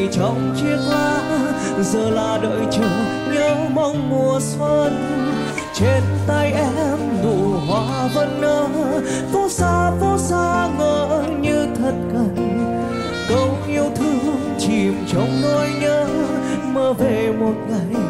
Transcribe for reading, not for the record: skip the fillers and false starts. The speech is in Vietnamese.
chỉ trong chiếc lá, giờ là đợi chờ nhớ mong mùa xuân. Trên tay em nụ hoa vẫn nở, phố xa ngỡ như thật gần. Câu yêu thương chìm trong nỗi nhớ, mơ về một ngày